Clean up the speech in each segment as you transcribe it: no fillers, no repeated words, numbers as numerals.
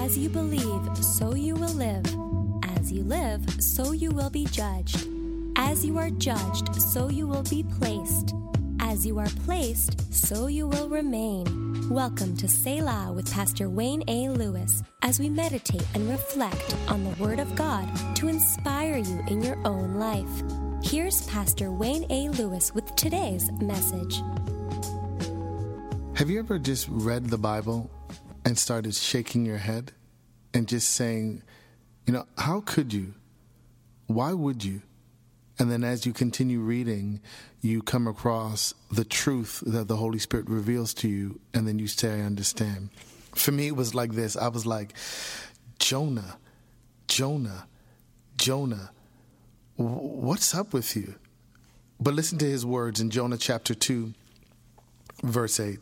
As you believe, so you will live. As you live, so you will be judged. As you are judged, so you will be placed. As you are placed, so you will remain. Welcome to Selah with Pastor Wayne A. Lewis, as we meditate and reflect on the Word of God to inspire you in your own life. Here's Pastor Wayne A. Lewis with today's message. Have you ever just read the Bible and started shaking your head and just saying, how could you? Why would you? And then as you continue reading, you come across the truth that the Holy Spirit reveals to you, and then you say, I understand. For me, it was like this. I was like, Jonah, what's up with you? But listen to his words in Jonah chapter 2, verse 8.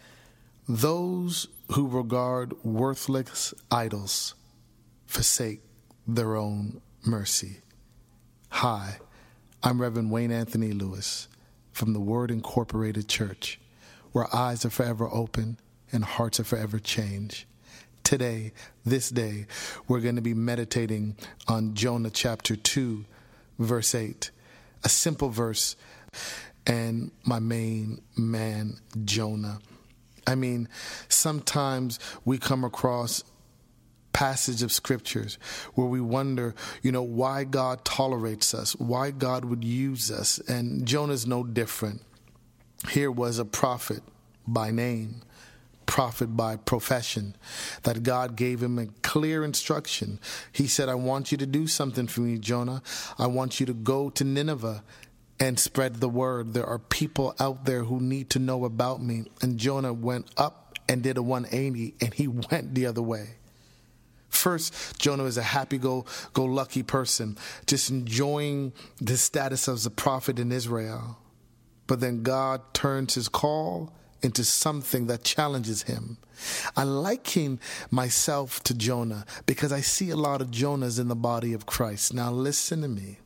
Those who regard worthless idols forsake their own mercy. Hi, I'm Reverend Wayne Anthony Lewis from the Word Incorporated Church, where eyes are forever open and hearts are forever changed. Today, this day, we're going to be meditating on Jonah chapter 2, verse 8, a simple verse, and my main man, Jonah. Sometimes we come across passage of scriptures where we wonder, why God tolerates us, why God would use us. And Jonah's no different. Here was a prophet by name, prophet by profession, that God gave him a clear instruction. He said, I want you to do something for me, Jonah. I want you to go to Nineveh and spread the word. There are people out there who need to know about me. And Jonah went up and did a 180, and he went the other way. First, Jonah is a happy-go-lucky person, just enjoying the status as a prophet in Israel. But then God turns his call into something that challenges him. I liken myself to Jonah because I see a lot of Jonahs in the body of Christ. Now listen to me.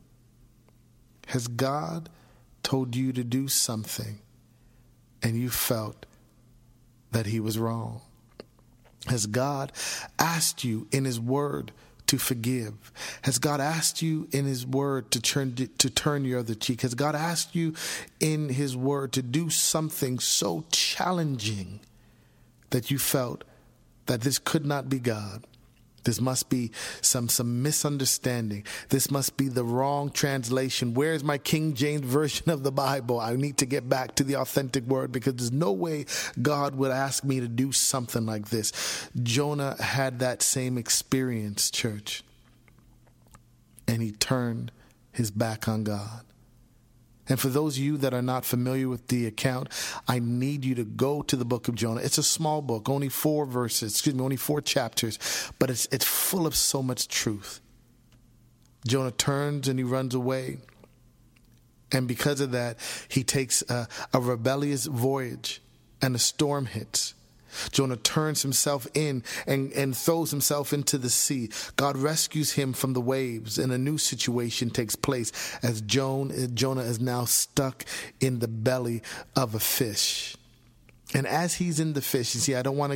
Has God told you to do something and you felt that he was wrong? Has God asked you in his word to forgive? Has God asked you in his word to turn your other cheek? Has God asked you in his word to do something so challenging that you felt that this could not be God? This must be some misunderstanding. This must be the wrong translation. Where is my King James version of the Bible? I need to get back to the authentic word, because there's no way God would ask me to do something like this. Jonah had that same experience, church. And he turned his back on God. And for those of you that are not familiar with the account, I need you to go to the book of Jonah. It's a small book, only 4 chapters, but it's full of so much truth. Jonah turns and he runs away. And because of that, he takes a rebellious voyage, and a storm hits. Jonah turns himself in and throws himself into the sea. God rescues him from the waves, and a new situation takes place as Jonah is now stuck in the belly of a fish. And as he's in the fish, you see, I don't want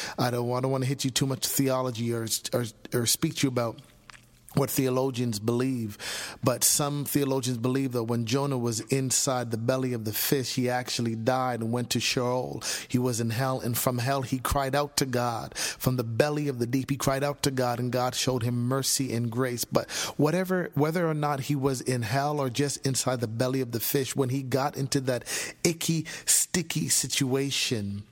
to hit you too much theology or speak to you about what theologians believe, but some theologians believe that when Jonah was inside the belly of the fish, he actually died and went to Sheol. He was in hell, and from hell he cried out to God. From the belly of the deep he cried out to God, and God showed him mercy and grace. But whether or not he was in hell or just inside the belly of the fish, when he got into that icky, sticky situation,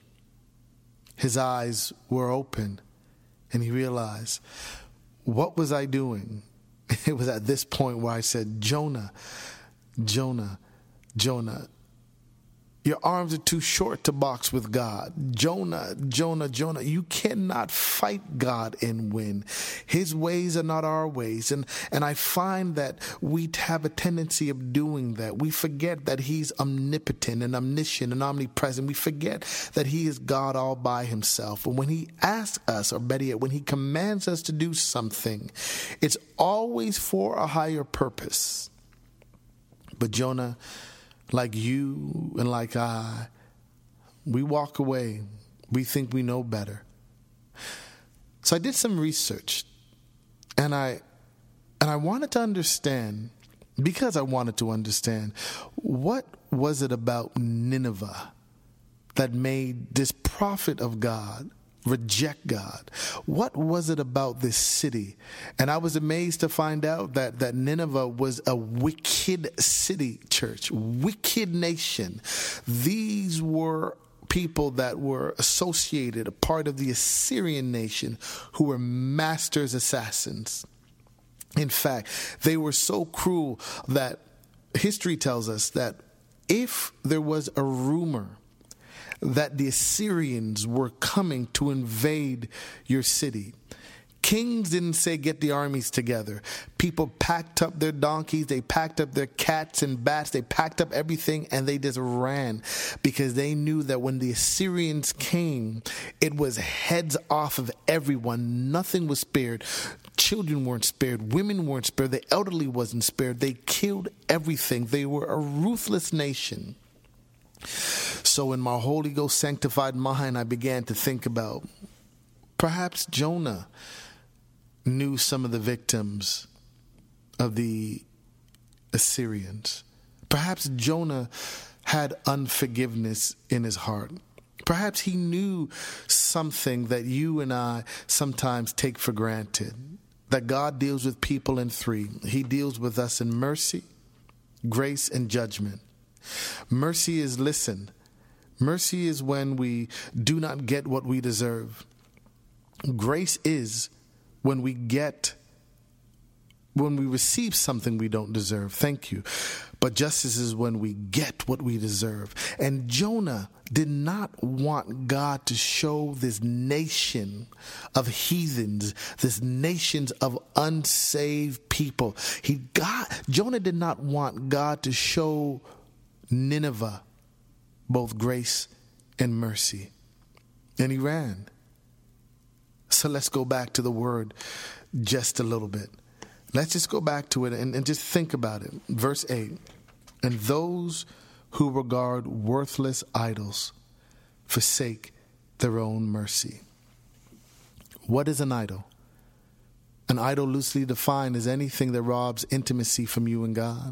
his eyes were open, and he realized, what was I doing? It was at this point where I said, Jonah, your arms are too short to box with God. Jonah, you cannot fight God and win. His ways are not our ways. And I find that we have a tendency of doing that. We forget that he's omnipotent and omniscient and omnipresent. We forget that he is God all by himself. And when he asks us, or better yet, when he commands us to do something, it's always for a higher purpose. But Jonah, like you and like I, we walk away. We think we know better. So I did some research, and I wanted to understand, because I wanted to understand, what was it about Nineveh that made this prophet of God reject God? What was it about this city? And I was amazed to find out that Nineveh was a wicked city, church, wicked nation. These were people that were associated, a part of the Assyrian nation, who were masters assassins. In fact, they were so cruel that history tells us that if there was a rumor that the Assyrians were coming to invade your city, kings didn't say get the armies together. People packed up their donkeys, they packed up their cats and bats, they packed up everything, and they just ran, because they knew that when the Assyrians came, it was heads off of everyone. Nothing was spared. Children weren't spared. Women weren't spared. The elderly wasn't spared. They killed everything. They were a ruthless nation. So in my Holy Ghost sanctified mind, I began to think about perhaps Jonah knew some of the victims of the Assyrians. Perhaps Jonah had unforgiveness in his heart. Perhaps he knew something that you and I sometimes take for granted, that God deals with people in three. He deals with us in mercy, grace, and judgment. Mercy is, listen, mercy is when we do not get what we deserve. Grace is when we receive something we don't deserve. Thank you. But justice is when we get what we deserve. And Jonah did not want God to show this nation of heathens, this nations of unsaved people. Jonah did not want God to show Nineveh both grace and mercy. And he ran. So let's go back to the word just a little bit. Let's just go back to it and just think about it. Verse 8. And those who regard worthless idols forsake their own mercy. What is an idol? An idol, loosely defined, is anything that robs intimacy from you and God.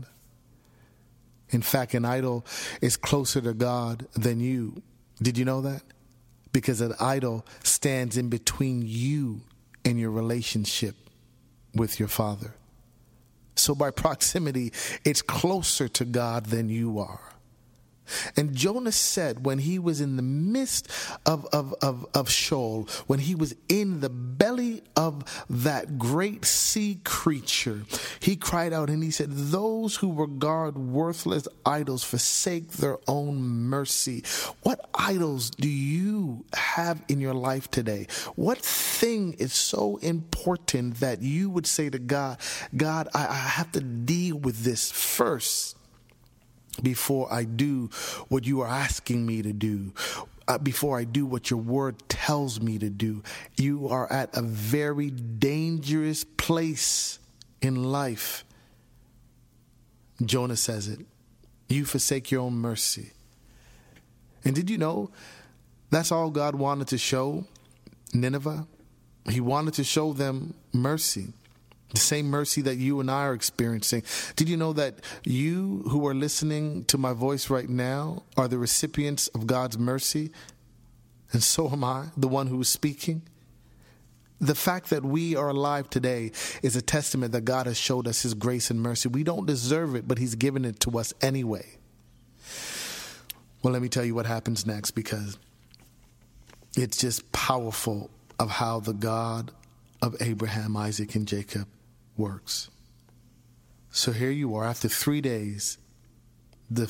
In fact, an idol is closer to God than you. Did you know that? Because an idol stands in between you and your relationship with your Father. So by proximity, it's closer to God than you are. And Jonah said, when he was in the midst of Sheol, when he was in the belly of that great sea creature, he cried out and he said, those who regard worthless idols forsake their own mercy. What idols do you have in your life today? What thing is so important that you would say to God, God, I have to deal with this first before I do what you are asking me to do, before I do what your word tells me to do? You are at a very dangerous place in life. Jonah says it. You forsake your own mercy. And did you know that's all God wanted to show Nineveh? He wanted to show them mercy. The same mercy that you and I are experiencing. Did you know that you who are listening to my voice right now are the recipients of God's mercy? And so am I, the one who is speaking. The fact that we are alive today is a testament that God has showed us his grace and mercy. We don't deserve it, but he's given it to us anyway. Well, let me tell you what happens next, because it's just powerful of how the God of Abraham, Isaac, and Jacob works. So here you are, after 3 days, the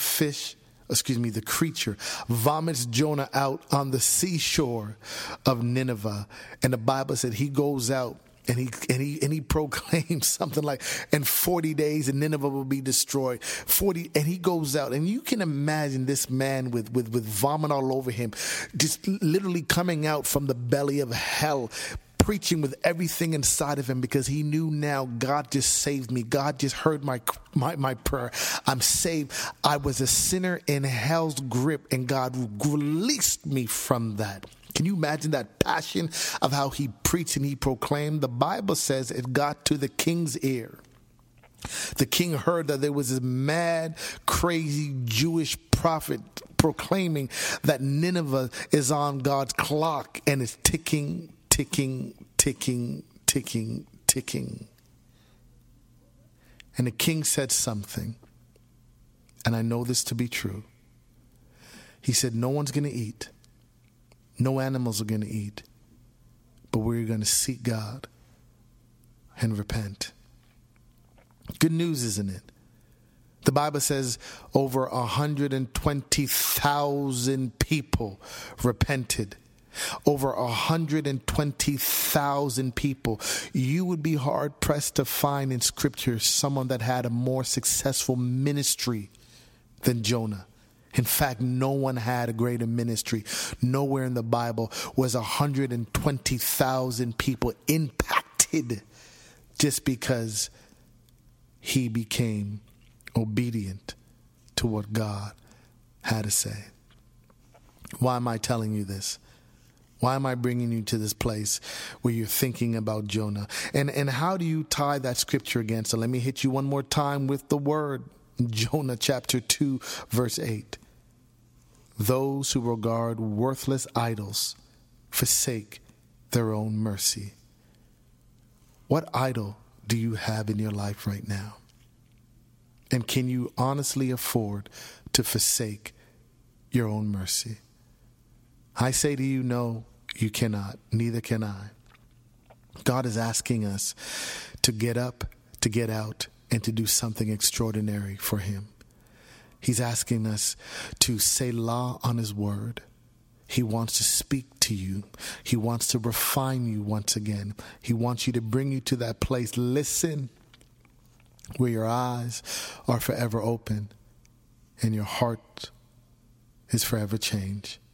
creature vomits Jonah out on the seashore of Nineveh. And the Bible said he goes out and he proclaims something like, in 40 days and Nineveh will be destroyed. 40, and he goes out, and you can imagine this man with vomit all over him, just literally coming out from the belly of hell, preaching with everything inside of him, because he knew now God just saved me. God just heard my prayer. I'm saved. I was a sinner in hell's grip, and God released me from that. Can you imagine that passion of how he preached and he proclaimed? The Bible says it got to the king's ear. The king heard that there was this mad, crazy Jewish prophet proclaiming that Nineveh is on God's clock and is ticking, ticking, ticking, ticking, ticking. And the king said something, and I know this to be true. He said, no one's going to eat. No animals are going to eat. But we're going to seek God and repent. Good news, isn't it? The Bible says over 120,000 people repented. Over 120,000 people. You would be hard pressed to find in Scripture someone that had a more successful ministry than Jonah. In fact, no one had a greater ministry. Nowhere in the Bible was 120,000 people impacted just because he became obedient to what God had to say. Why am I telling you this? Why am I bringing you to this place where you're thinking about Jonah? And how do you tie that scripture again? So let me hit you one more time with the word. Jonah chapter 2, verse 8. Those who regard worthless idols forsake their own mercy. What idol do you have in your life right now? And can you honestly afford to forsake your own mercy? I say to you, no, you cannot. Neither can I. God is asking us to get up, to get out, and to do something extraordinary for him. He's asking us to say Selah on his word. He wants to speak to you. He wants to refine you once again. He wants you to bring you to that place. Listen, where your eyes are forever open and your heart is forever changed.